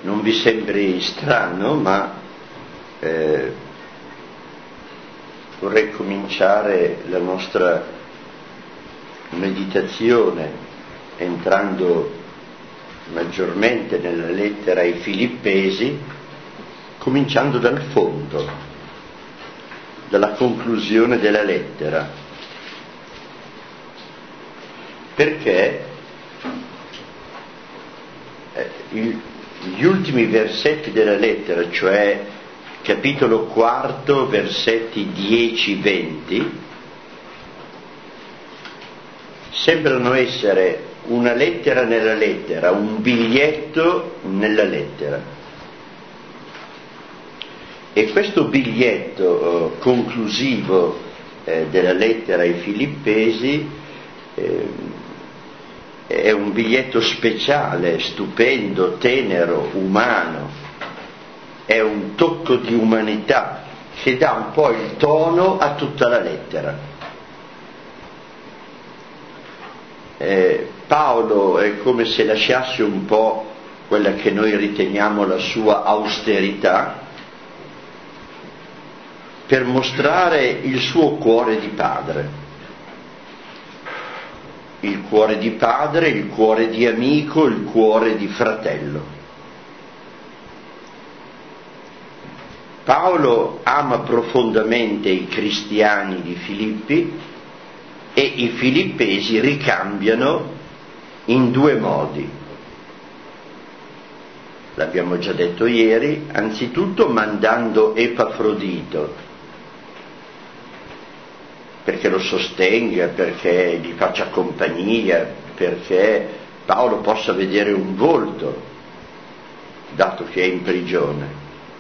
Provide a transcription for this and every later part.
non vi sembri strano, ma vorrei cominciare la nostra meditazione entrando maggiormente nella lettera ai Filippesi, cominciando dal fondo, dalla conclusione della lettera, perché gli ultimi versetti della lettera, cioè capitolo 4, versetti 10-20, sembrano essere una lettera nella lettera, un biglietto nella lettera. E questo biglietto conclusivo della lettera ai Filippesi è un biglietto speciale, stupendo, tenero, umano, è un tocco di umanità che dà un po' il tono a tutta la lettera. Paolo è come se lasciasse un po' quella che noi riteniamo la sua austerità per mostrare il suo cuore di padre. Il cuore di padre, il cuore di amico, il cuore di fratello. Paolo ama profondamente i cristiani di Filippi e i filippesi ricambiano in due modi. L'abbiamo già detto ieri, anzitutto mandando Epafrodito, perché lo sostenga, perché gli faccia compagnia, perché Paolo possa vedere un volto, dato che è in prigione.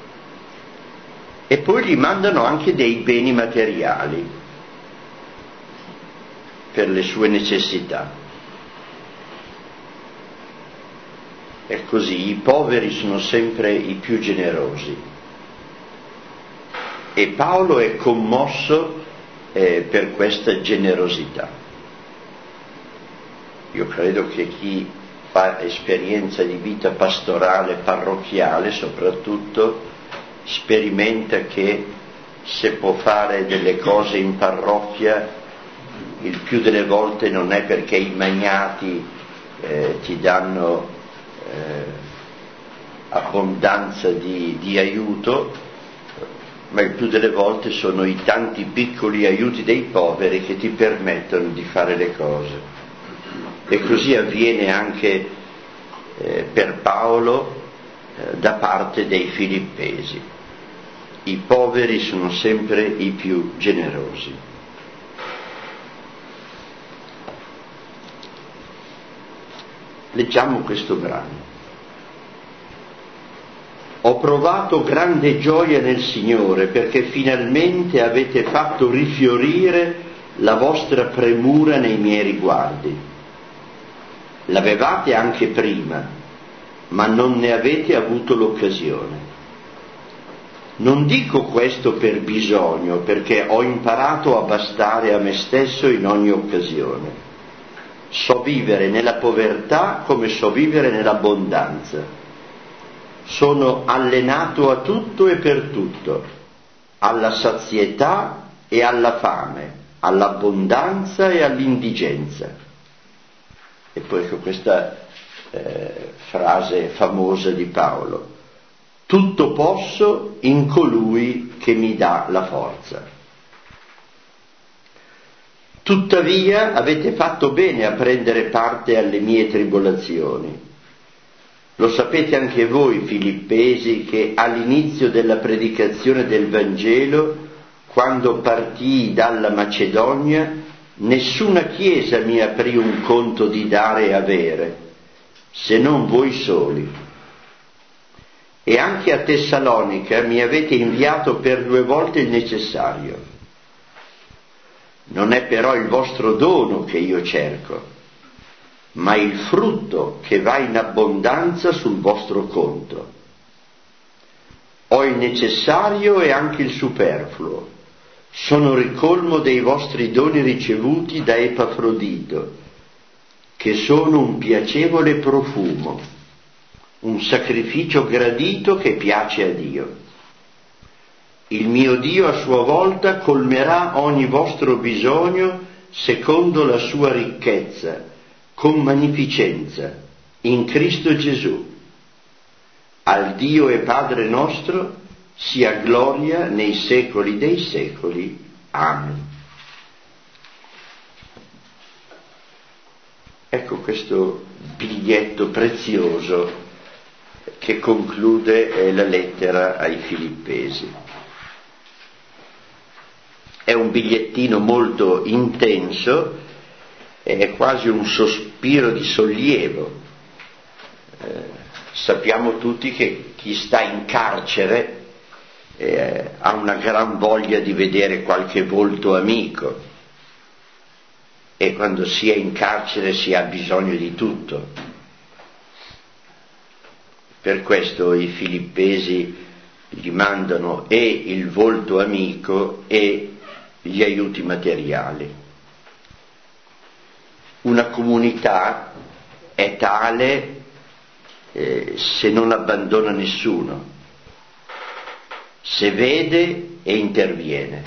E poi gli mandano anche dei beni materiali per le sue necessità. E così i poveri sono sempre i più generosi. E Paolo è commosso per questa generosità. Io credo che chi fa esperienza di vita pastorale, parrocchiale soprattutto, sperimenta che se può fare delle cose in parrocchia, il più delle volte non è perché i magnati ti danno abbondanza di aiuto, ma il più delle volte sono i tanti piccoli aiuti dei poveri che ti permettono di fare le cose. E così avviene anche per Paolo da parte dei filippesi. I poveri sono sempre i più generosi. Leggiamo questo brano. Ho provato grande gioia nel Signore perché finalmente avete fatto rifiorire la vostra premura nei miei riguardi. L'avevate anche prima, ma non ne avete avuto l'occasione. Non dico questo per bisogno, perché ho imparato a bastare a me stesso in ogni occasione. So vivere nella povertà come so vivere nell'abbondanza. Sono allenato a tutto e per tutto, alla sazietà e alla fame, all'abbondanza e all'indigenza. E poi ecco questa frase famosa di Paolo: tutto posso in colui che mi dà la forza. Tuttavia avete fatto bene a prendere parte alle mie tribolazioni. Lo sapete anche voi, filippesi, che all'inizio della predicazione del Vangelo, quando partii dalla Macedonia, nessuna chiesa mi aprì un conto di dare e avere, se non voi soli. E anche a Tessalonica mi avete inviato per 2 volte il necessario. Non è però il vostro dono che io cerco, ma il frutto che va in abbondanza sul vostro conto. Ho il necessario e anche il superfluo. Sono ricolmo dei vostri doni ricevuti da Epafrodito, che sono un piacevole profumo, un sacrificio gradito che piace a Dio. Il mio Dio a sua volta colmerà ogni vostro bisogno secondo la sua ricchezza, con magnificenza, in Cristo Gesù. Al Dio e Padre nostro sia gloria nei secoli dei secoli. Amen. Ecco questo biglietto prezioso che conclude la lettera ai Filippesi. È un bigliettino molto intenso, è quasi un sospiro di sollievo. Sappiamo tutti che chi sta in carcere ha una gran voglia di vedere qualche volto amico, e quando si è in carcere si ha bisogno di tutto. Per questo i Filippesi gli mandano e il volto amico e gli aiuti materiali. Una comunità è tale se non abbandona nessuno, se vede e interviene.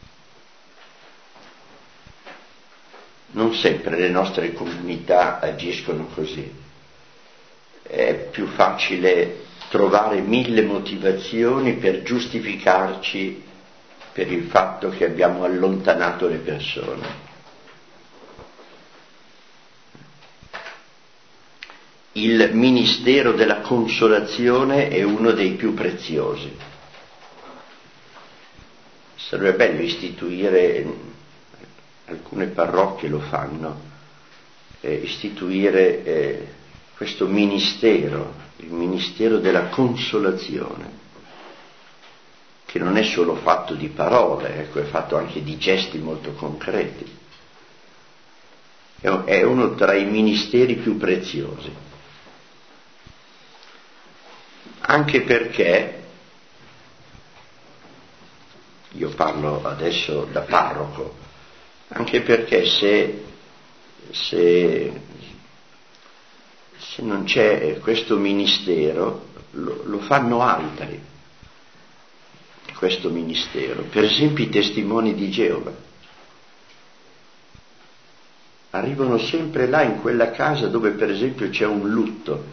Non sempre le nostre comunità agiscono così. È più facile trovare 1000 motivazioni per giustificarci per il fatto che abbiamo allontanato le persone. Il ministero della consolazione è uno dei più preziosi. Sarebbe bello istituire, alcune parrocchie lo fanno, istituire questo ministero, il ministero della consolazione, che non è solo fatto di parole, ecco, è fatto anche di gesti molto concreti. È uno tra i ministeri più preziosi. Anche perché, io parlo adesso da parroco, anche perché se non c'è questo ministero, lo fanno altri, questo ministero. Per esempio i testimoni di Geova arrivano sempre là, in quella casa dove per esempio c'è un lutto,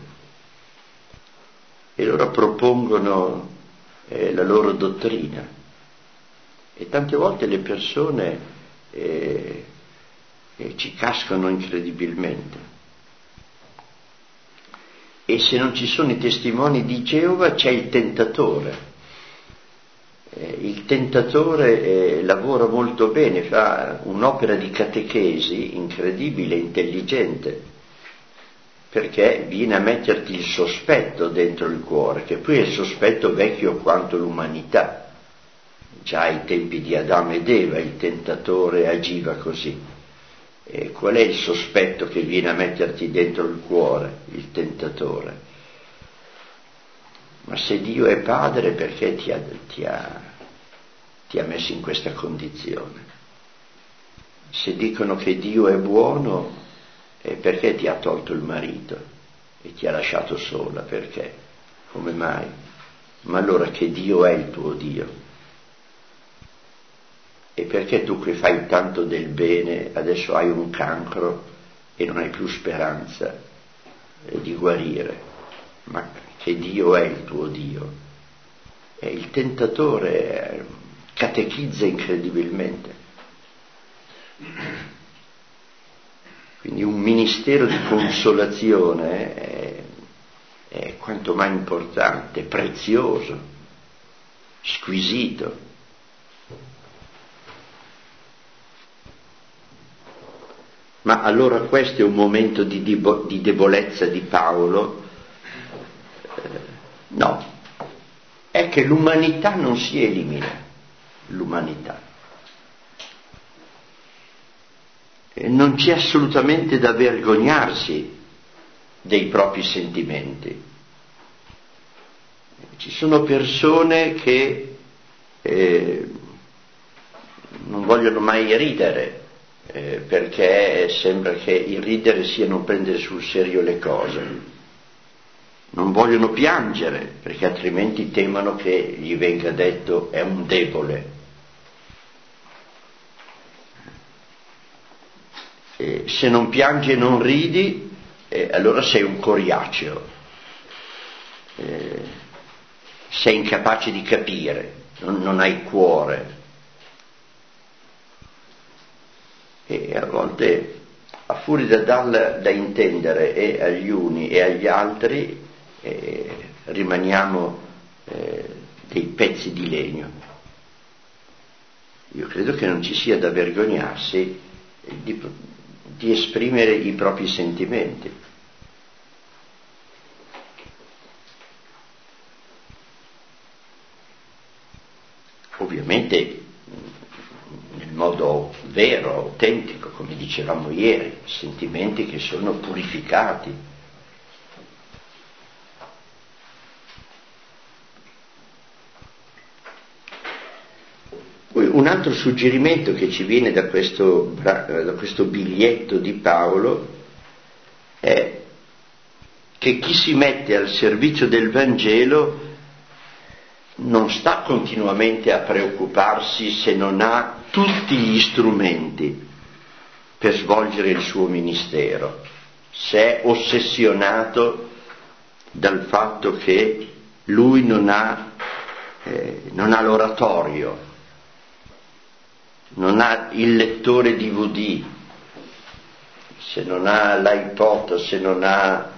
e loro propongono la loro dottrina, e tante volte le persone ci cascano incredibilmente. E se non ci sono i testimoni di Geova c'è il tentatore. Il tentatore lavora molto bene, fa un'opera di catechesi incredibile, intelligente, perché viene a metterti il sospetto dentro il cuore, che poi è il sospetto vecchio quanto l'umanità. Già ai tempi di Adamo ed Eva il tentatore agiva così. E qual è il sospetto che viene a metterti dentro il cuore, il tentatore? Ma se Dio è padre, perché ti ha messo in questa condizione? Se dicono che Dio è buono, perché ti ha tolto il marito e ti ha lasciato sola? Perché? Come mai? Ma allora che Dio è il tuo Dio? E perché tu che fai tanto del bene adesso hai un cancro e non hai più speranza di guarire? Ma che Dio è il tuo Dio? E il tentatore catechizza incredibilmente. Quindi un ministero di consolazione è quanto mai importante, prezioso, squisito. Ma allora questo è un momento di debolezza di Paolo? No, è che l'umanità non si elimina, l'umanità. Non c'è assolutamente da vergognarsi dei propri sentimenti. Ci sono persone che non vogliono mai ridere, perché sembra che il ridere sia non prendere sul serio le cose. non vogliono piangere, perché altrimenti temono che gli venga detto è un debole. Se non piangi e non ridi, allora sei un coriaceo, sei incapace di capire, non hai cuore. E a volte, a furia da darla da intendere e agli uni e agli altri, rimaniamo dei pezzi di legno. Io credo che non ci sia da vergognarsi di esprimere i propri sentimenti. Ovviamente nel modo vero, autentico, come dicevamo ieri, sentimenti che sono purificati. Poi un altro suggerimento che ci viene da questo biglietto di Paolo è che chi si mette al servizio del Vangelo non sta continuamente a preoccuparsi se non ha tutti gli strumenti per svolgere il suo ministero, se è ossessionato dal fatto che lui non ha l'oratorio, non ha il lettore DVD, se non ha l'iPod, se non ha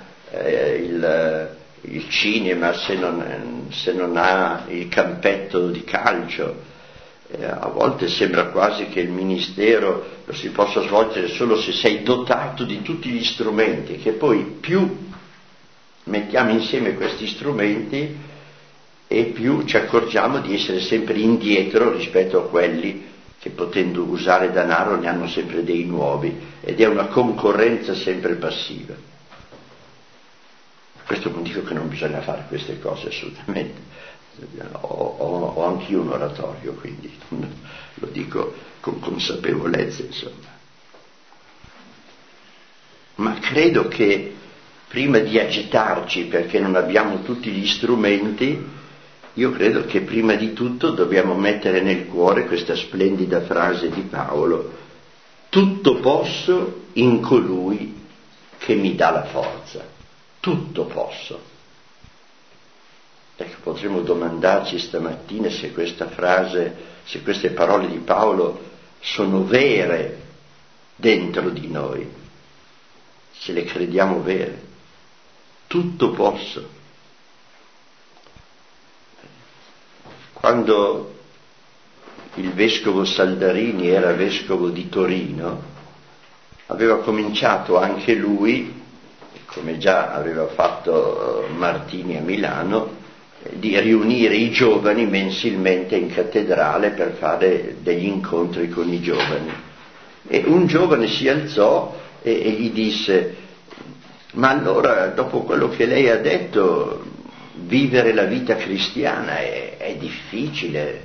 il cinema, se non ha il campetto di calcio. A volte sembra quasi che il ministero lo si possa svolgere solo se sei dotato di tutti gli strumenti, che poi più mettiamo insieme questi strumenti e più ci accorgiamo di essere sempre indietro rispetto a quelli che, potendo usare denaro, ne hanno sempre dei nuovi, ed è una concorrenza sempre passiva. Questo non dico che non bisogna fare queste cose, assolutamente. Ho anch'io un oratorio, quindi lo dico con consapevolezza, insomma. Ma credo che prima di agitarci perché non abbiamo tutti gli strumenti, io credo che prima di tutto dobbiamo mettere nel cuore questa splendida frase di Paolo: tutto posso in colui che mi dà la forza. Tutto posso. Ecco, potremmo domandarci stamattina se questa frase, se queste parole di Paolo sono vere dentro di noi, se le crediamo vere. Tutto posso. Quando il vescovo Saldarini era vescovo di Torino, aveva cominciato anche lui, come già aveva fatto Martini a Milano, di riunire i giovani mensilmente in cattedrale per fare degli incontri con i giovani. E un giovane si alzò e gli disse: ma allora, dopo quello che lei ha detto, vivere la vita cristiana è difficile?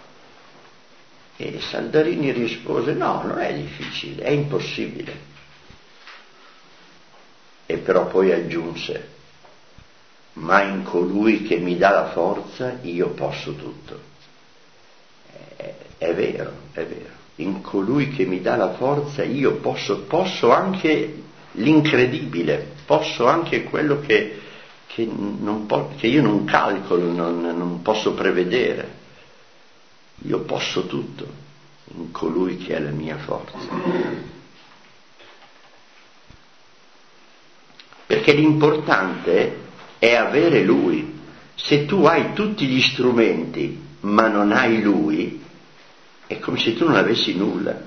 E Saldarini rispose: no, non è difficile, è impossibile. E però poi aggiunse: ma in colui che mi dà la forza io posso tutto. È vero, è vero. In colui che mi dà la forza io posso anche l'incredibile, posso anche quello che io non calcolo, non posso prevedere. Io posso tutto in colui che è la mia forza. Perché l'importante è avere Lui. Se tu hai tutti gli strumenti ma non hai Lui, è come se tu non avessi nulla.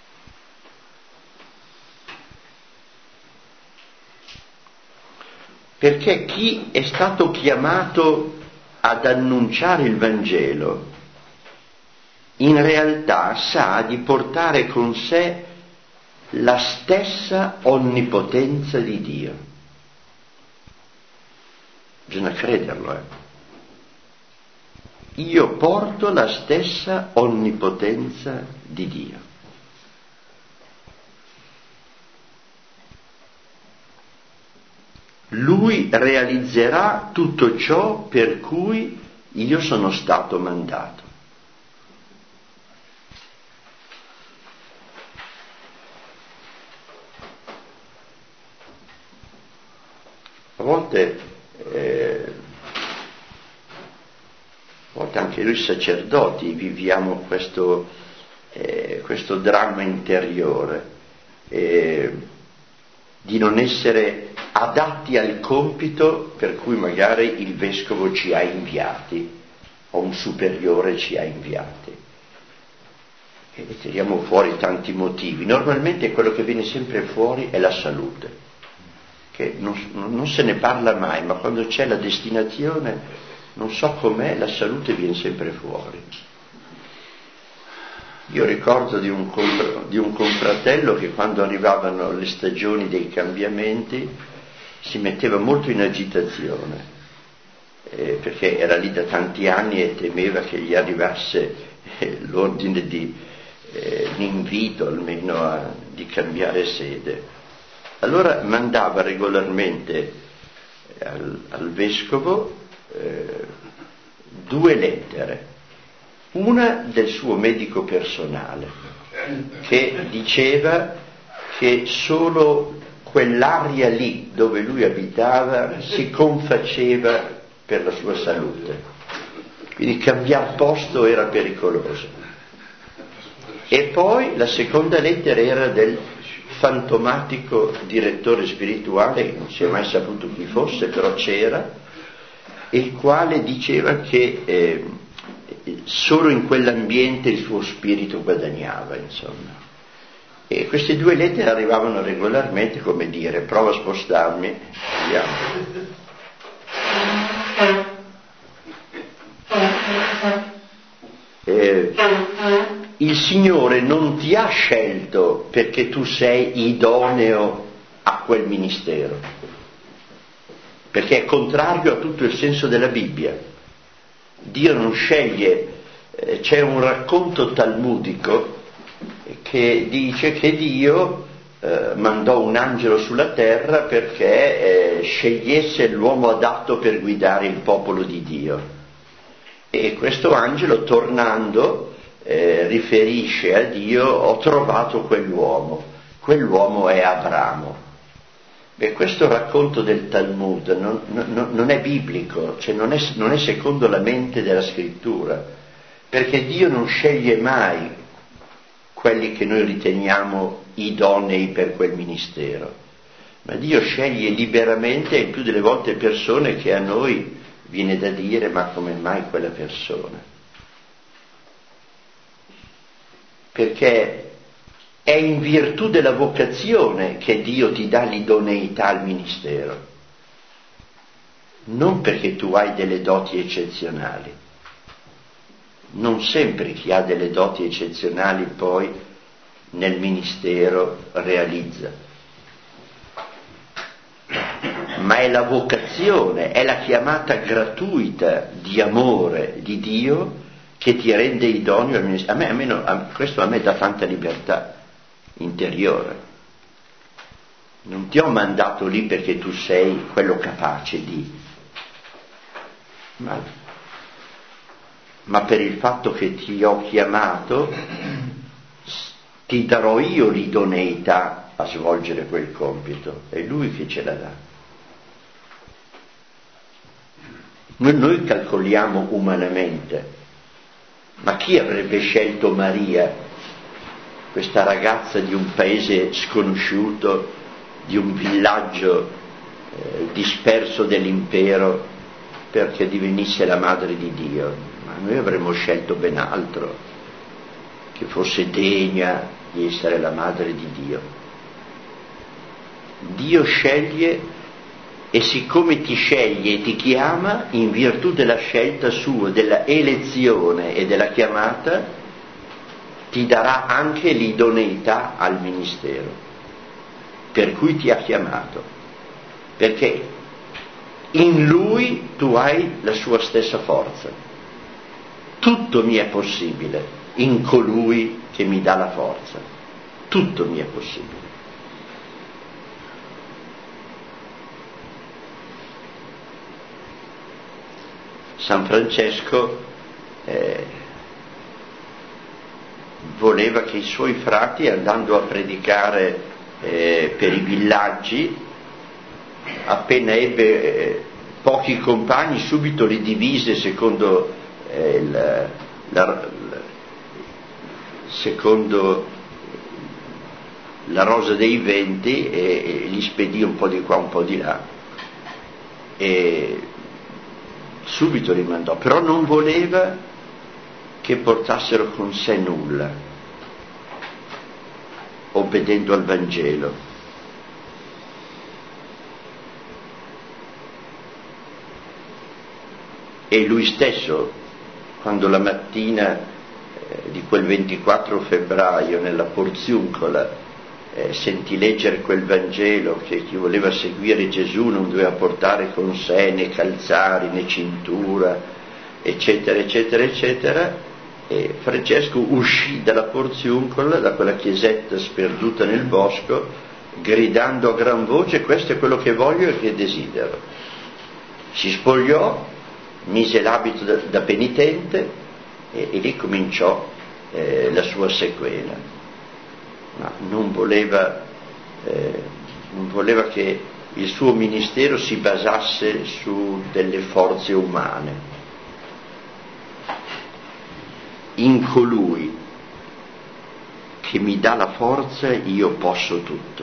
Perché chi è stato chiamato ad annunciare il Vangelo in realtà sa di portare con sé la stessa onnipotenza di Dio. Bisogna crederlo, Io porto la stessa onnipotenza di Dio. Lui realizzerà tutto ciò per cui io sono stato mandato. A volte anche noi sacerdoti viviamo questo dramma interiore di non essere adatti al compito per cui magari il vescovo ci ha inviati o un superiore ci ha inviati. E tiriamo fuori tanti motivi. Normalmente quello che viene sempre fuori è la salute, che non se ne parla mai, ma quando c'è la destinazione, non so com'è, la salute viene sempre fuori. Io ricordo di un confratello che quando arrivavano le stagioni dei cambiamenti si metteva molto in agitazione, perché era lì da tanti anni e temeva che gli arrivasse l'ordine di l'invito almeno di cambiare sede. Allora mandava regolarmente al vescovo 2 lettere. Una del suo medico personale, che diceva che solo quell'area lì dove lui abitava si confaceva per la sua salute, quindi cambiare posto era pericoloso. E poi la seconda lettera era del fantomatico direttore spirituale, che non si è mai saputo chi fosse, però c'era, il quale diceva che solo in quell'ambiente il suo spirito guadagnava, insomma. E queste 2 lettere arrivavano regolarmente, come dire, provo a spostarmi, vediamo. Il Signore non ti ha scelto perché tu sei idoneo a quel ministero, perché è contrario a tutto il senso della Bibbia. Dio non sceglie, c'è un racconto talmudico che dice che Dio mandò un angelo sulla terra perché scegliesse l'uomo adatto per guidare il popolo di Dio. E questo angelo, tornando, riferisce a Dio: ho trovato quell'uomo è Abramo. E questo racconto del Talmud non è biblico, cioè non è secondo la mente della scrittura, perché Dio non sceglie mai quelli che noi riteniamo idonei per quel ministero, ma Dio sceglie liberamente, e il più delle volte persone che a noi viene da dire: ma come mai quella persona? Perché è in virtù della vocazione che Dio ti dà l'idoneità al ministero, non perché tu hai delle doti eccezionali. Non sempre chi ha delle doti eccezionali poi nel ministero realizza, ma è la vocazione, è la chiamata gratuita di amore di Dio che ti rende idoneo al ministero. Questo a me dà tanta libertà interiore. Non ti ho mandato lì perché tu sei quello capace di, ma per il fatto che ti ho chiamato ti darò io l'idoneità a svolgere quel compito, è Lui che ce la dà. Noi calcoliamo umanamente, ma chi avrebbe scelto Maria, questa ragazza di un paese sconosciuto, di un villaggio disperso dell'impero, perché divenisse la madre di Dio? Ma noi avremmo scelto ben altro, che fosse degna di essere la madre di Dio. Dio sceglie, e siccome ti sceglie e ti chiama, in virtù della scelta sua, della elezione e della chiamata, ti darà anche l'idoneità al ministero per cui ti ha chiamato, perché in Lui tu hai la sua stessa forza. Tutto mi è possibile in colui che mi dà la forza, tutto mi è possibile. San Francesco voleva che i suoi frati, andando a predicare per i villaggi, appena ebbe pochi compagni, subito li divise secondo la rosa dei venti e li spedì un po' di qua, un po' di là, e subito li mandò, però non voleva che portassero con sé nulla, obbedendo al Vangelo. E lui stesso, quando la mattina di quel 24 febbraio nella Porziuncola sentì leggere quel Vangelo che chi voleva seguire Gesù non doveva portare con sé né calzari né cintura, eccetera eccetera eccetera, e Francesco uscì dalla Porziuncola, da quella chiesetta sperduta nel bosco, gridando a gran voce: questo è quello che voglio e che desidero. Si spogliò, mise l'abito da penitente e lì cominciò la sua sequela. Ma non voleva che il suo ministero si basasse su delle forze umane. In colui che mi dà la forza io posso tutto.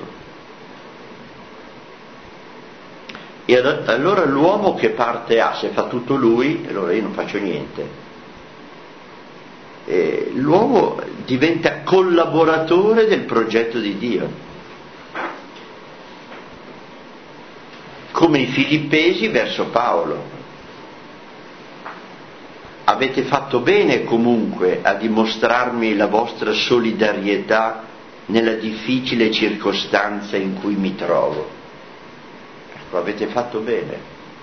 E allora l'uomo che parte ha? Se fa tutto lui, allora io non faccio niente. L'uomo diventa collaboratore del progetto di Dio, come i filippesi verso Paolo. Avete fatto bene comunque a dimostrarmi la vostra solidarietà nella difficile circostanza in cui mi trovo. Ecco, avete fatto bene.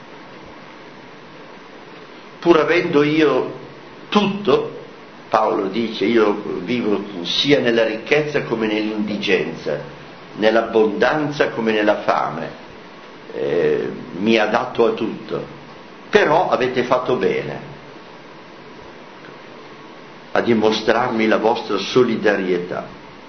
Pur avendo io tutto, Paolo dice, io vivo sia nella ricchezza come nell'indigenza, nell'abbondanza come nella fame, mi adatto a tutto, però avete fatto bene a dimostrarmi la vostra solidarietà.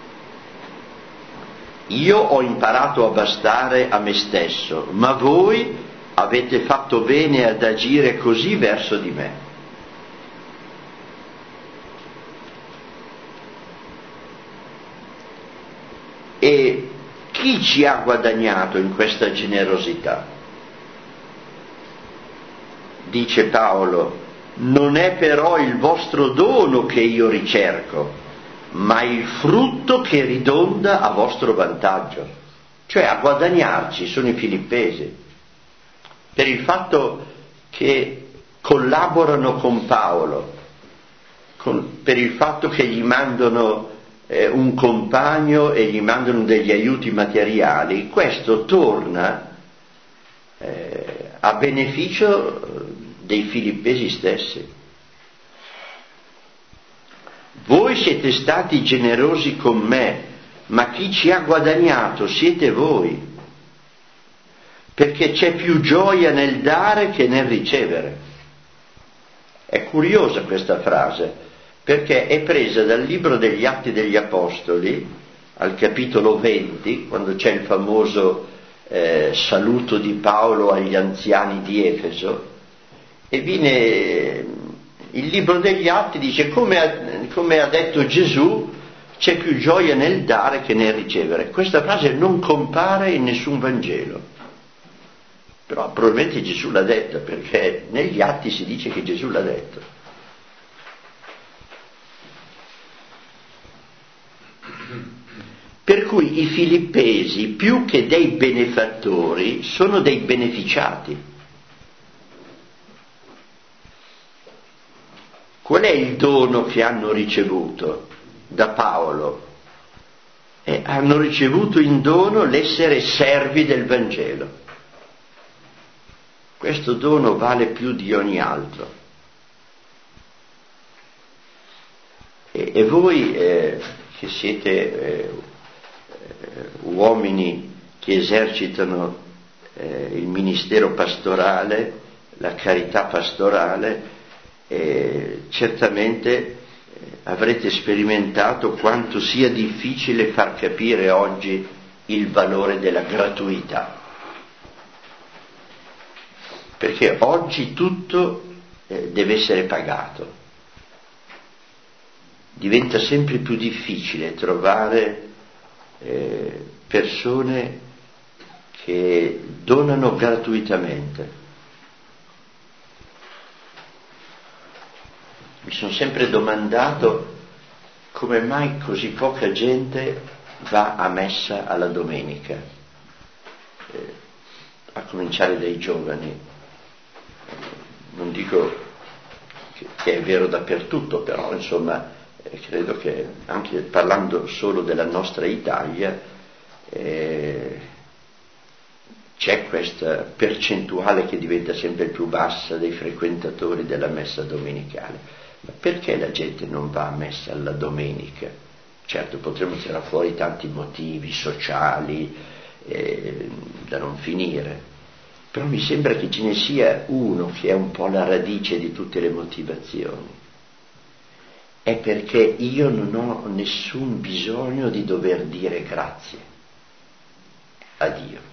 Io ho imparato a bastare a me stesso, ma voi avete fatto bene ad agire così verso di me. E chi ci ha guadagnato in questa generosità? Dice Paolo: non è però il vostro dono che io ricerco, ma il frutto che ridonda a vostro vantaggio. Cioè a guadagnarci sono i filippesi, per il fatto che collaborano con Paolo, per il fatto che gli mandano un compagno e gli mandano degli aiuti materiali. Questo torna a beneficio dei filippesi stessi. Voi siete stati generosi con me, ma chi ci ha guadagnato siete voi, perché c'è più gioia nel dare che nel ricevere. È curiosa questa frase, perché è presa dal libro degli Atti degli Apostoli, al capitolo 20, quando c'è il famoso saluto di Paolo agli anziani di Efeso, e il libro degli Atti dice come ha detto Gesù, c'è più gioia nel dare che nel ricevere. Questa frase non compare in nessun Vangelo, però probabilmente Gesù l'ha detta, perché negli Atti si dice che Gesù l'ha detto. Per cui i filippesi, più che dei benefattori, sono dei beneficiati. Qual è il dono che hanno ricevuto da Paolo? Hanno ricevuto in dono l'essere servi del Vangelo. Questo dono vale più di ogni altro. E voi che siete uomini che esercitano il ministero pastorale, la carità pastorale, certamente avrete sperimentato quanto sia difficile far capire oggi il valore della gratuità. Perché oggi tutto deve essere pagato. Diventa sempre più difficile trovare persone che donano gratuitamente. Mi sono sempre domandato come mai così poca gente va a messa alla domenica, a cominciare dai giovani. Non dico che è vero dappertutto, però insomma credo che anche parlando solo della nostra Italia c'è questa percentuale che diventa sempre più bassa dei frequentatori della messa domenicale. Ma perché la gente non va a messa alla domenica? Certo, potremmo tirare fuori tanti motivi sociali da non finire, però mi sembra che ce ne sia uno che è un po' la radice di tutte le motivazioni. È perché io non ho nessun bisogno di dover dire grazie a Dio.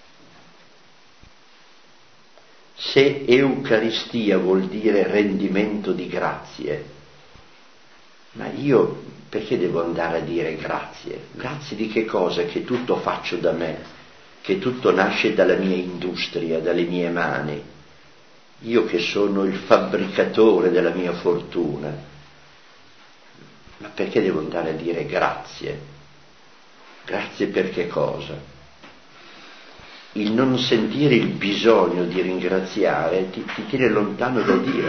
Se Eucaristia vuol dire rendimento di grazie, ma io perché devo andare a dire grazie? Grazie di che cosa? Che tutto faccio da me, che tutto nasce dalla mia industria, dalle mie mani. Io che sono il fabbricatore della mia fortuna. Ma perché devo andare a dire grazie? Grazie per che cosa? Il non sentire il bisogno di ringraziare ti tiene lontano da Dio.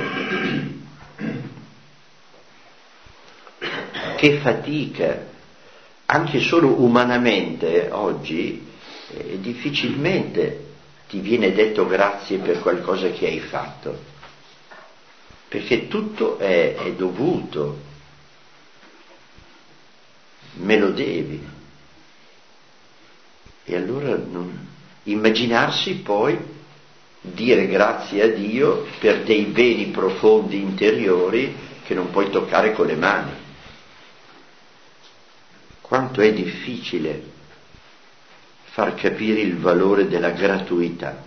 Che fatica, anche solo umanamente oggi, difficilmente ti viene detto grazie per qualcosa che hai fatto, perché tutto è dovuto, me lo devi. E allora immaginarsi poi dire grazie a Dio per dei beni profondi interiori che non puoi toccare con le mani. Quanto è difficile far capire il valore della gratuità.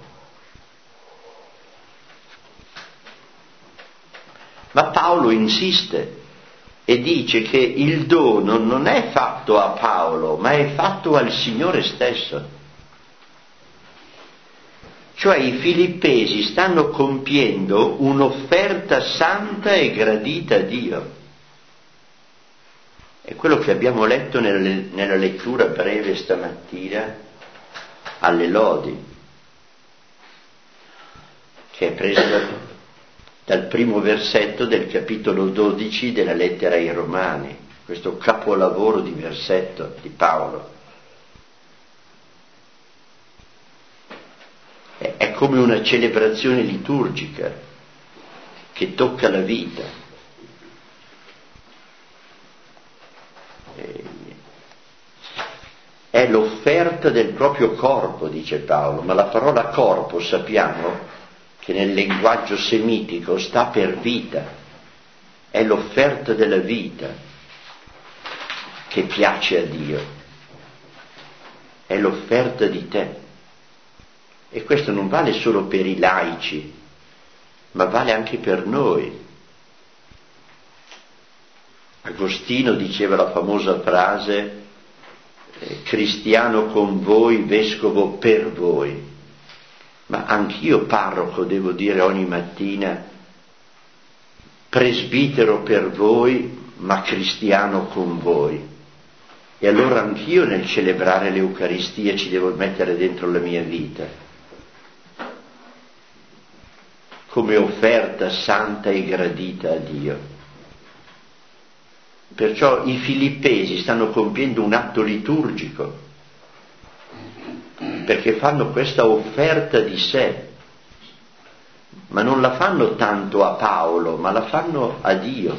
Ma Paolo insiste e dice che il dono non è fatto a Paolo, ma è fatto al Signore stesso. Cioè i filippesi stanno compiendo un'offerta santa e gradita a Dio. È quello che abbiamo letto nella lettura breve stamattina alle Lodi, che è presa dal primo versetto del capitolo 12 della lettera ai Romani, questo capolavoro di versetto di Paolo. È come una celebrazione liturgica che tocca la vita. È l'offerta del proprio corpo, dice Paolo, ma la parola corpo sappiamo che nel linguaggio semitico sta per vita. È l'offerta della vita che piace a Dio. È l'offerta di te. E questo non vale solo per i laici, ma vale anche per noi. Agostino diceva la famosa frase cristiano con voi, vescovo per voi. Ma anch'io parroco devo dire ogni mattina presbitero per voi, ma cristiano con voi. E allora anch'io nel celebrare l'Eucaristia ci devo mettere dentro la mia vita come offerta santa e gradita a Dio. Perciò i filippesi stanno compiendo un atto liturgico, perché fanno questa offerta di sé, ma non la fanno tanto a Paolo, ma la fanno a Dio.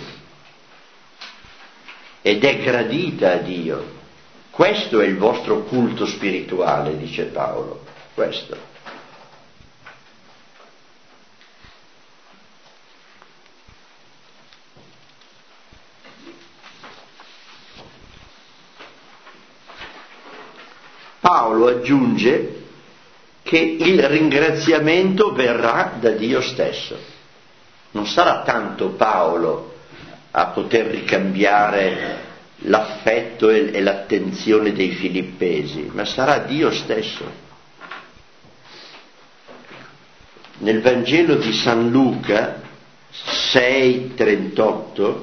Ed è gradita a Dio. Questo è il vostro culto spirituale, dice Paolo, questo. Paolo aggiunge che il ringraziamento verrà da Dio stesso. Non sarà tanto Paolo a poter ricambiare l'affetto e l'attenzione dei filippesi, ma sarà Dio stesso. Nel Vangelo di San Luca 6,38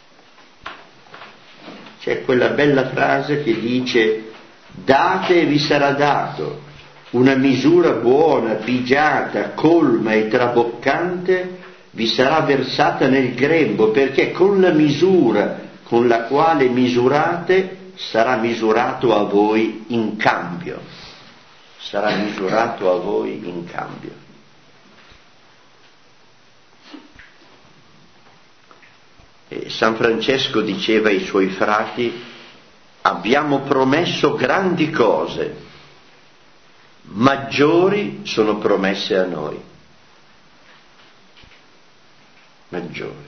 c'è quella bella frase che dice: date e vi sarà dato, una misura buona, pigiata, colma e traboccante vi sarà versata nel grembo, perché con la misura con la quale misurate sarà misurato a voi in cambio. Sarà misurato a voi in cambio. E San Francesco diceva ai suoi frati: abbiamo promesso grandi cose, maggiori sono promesse a noi. Maggiori.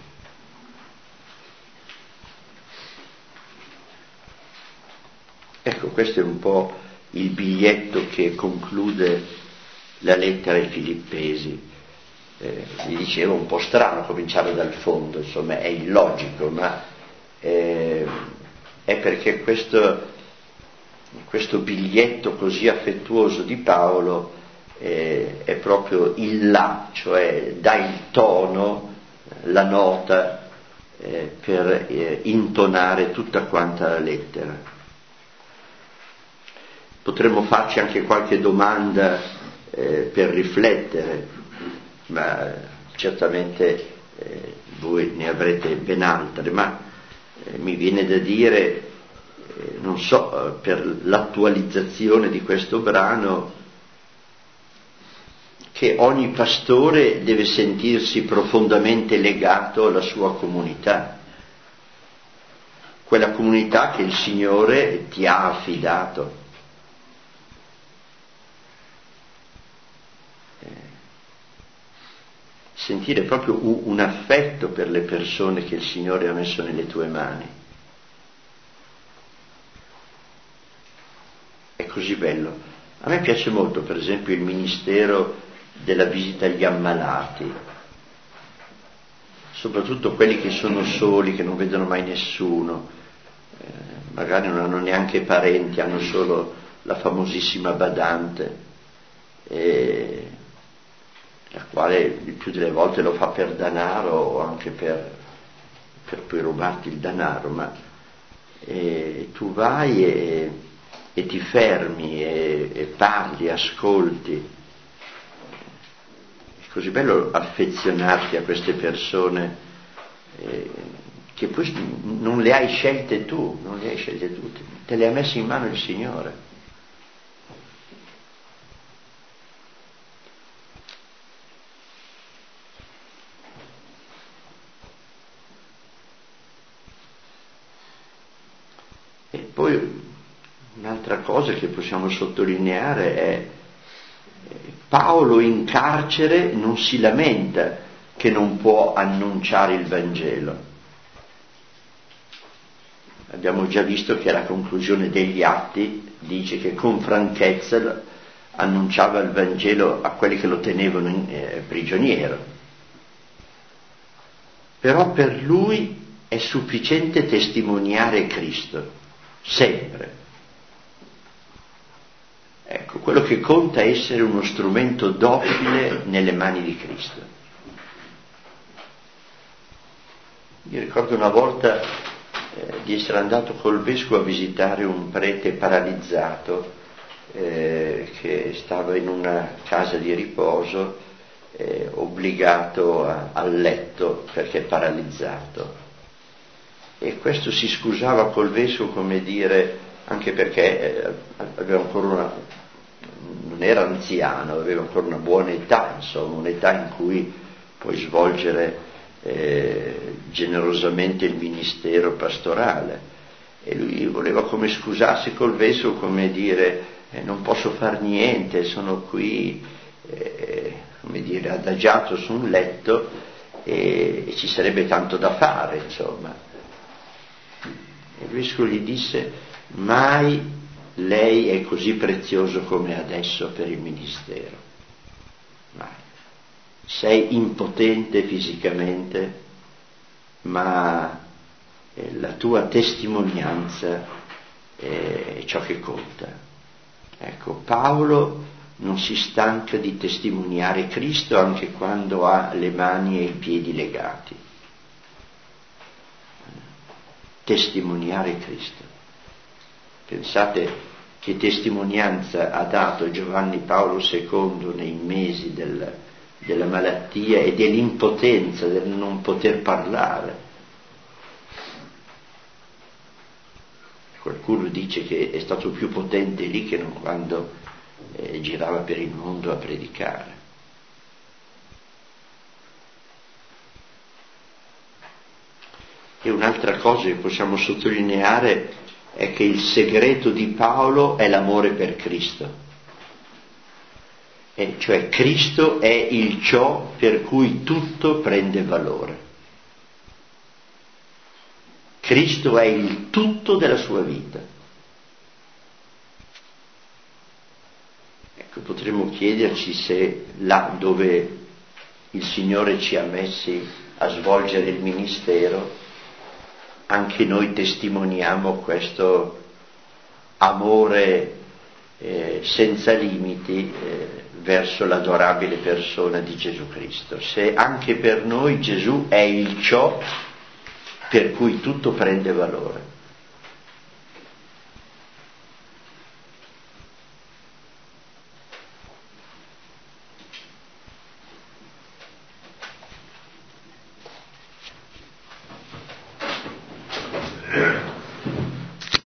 Ecco, questo è un po' il biglietto che conclude la lettera ai Filippesi. Vi dicevo, un po' strano cominciare dal fondo, insomma è illogico, ma è perché questo biglietto così affettuoso di Paolo è proprio il là, cioè dà il tono, la nota per intonare tutta quanta la lettera. Potremmo farci anche qualche domanda per riflettere, ma certamente voi ne avrete ben altre, ma mi viene da dire, non so, per l'attualizzazione di questo brano, che ogni pastore deve sentirsi profondamente legato alla sua comunità, quella comunità che il Signore ti ha affidato. Sentire proprio un affetto per le persone che il Signore ha messo nelle tue mani. È così bello. A me piace molto, per esempio, il ministero della visita agli ammalati, soprattutto quelli che sono soli, che non vedono mai nessuno, magari non hanno neanche parenti, hanno solo la famosissima badante, la quale il più delle volte lo fa per denaro o anche per poi rubarti il denaro, ma tu vai e ti fermi e parli, ascolti. È così bello affezionarti a queste persone che poi non le hai scelte tu, te le ha messe in mano il Signore. E poi un'altra cosa che possiamo sottolineare è Paolo in carcere non si lamenta che non può annunciare il Vangelo. Abbiamo già visto che alla conclusione degli Atti dice che con franchezza annunciava il Vangelo a quelli che lo tenevano prigioniero. Però per lui è sufficiente testimoniare Cristo. Sempre. Ecco, quello che conta è essere uno strumento docile nelle mani di Cristo. Io ricordo una volta di essere andato col vescovo a visitare un prete paralizzato che stava in una casa di riposo obbligato al letto perché paralizzato. E questo si scusava col vescovo, come dire, anche perché aveva ancora non era anziano, aveva ancora una buona età, insomma, un'età in cui puoi svolgere generosamente il ministero pastorale. E lui voleva come scusarsi col vescovo, come dire, non posso far niente, sono qui, come dire, adagiato su un letto e ci sarebbe tanto da fare, insomma. E il vescovo gli disse: mai lei è così prezioso come adesso per il ministero. Mai. Sei impotente fisicamente, ma la tua testimonianza è ciò che conta. Ecco, Paolo non si stanca di testimoniare Cristo anche quando ha le mani e i piedi legati. Testimoniare Cristo. Pensate che testimonianza ha dato Giovanni Paolo II nei mesi della malattia e dell'impotenza, del non poter parlare. Qualcuno dice che è stato più potente lì che non quando girava per il mondo a predicare. E un'altra cosa che possiamo sottolineare è che il segreto di Paolo è l'amore per Cristo. Cioè Cristo è il ciò per cui tutto prende valore. Cristo è il tutto della sua vita. Ecco, potremmo chiederci se là dove il Signore ci ha messi a svolgere il ministero, anche noi testimoniamo questo amore senza limiti verso l'adorabile persona di Gesù Cristo. Se anche per noi Gesù è il ciò per cui tutto prende valore.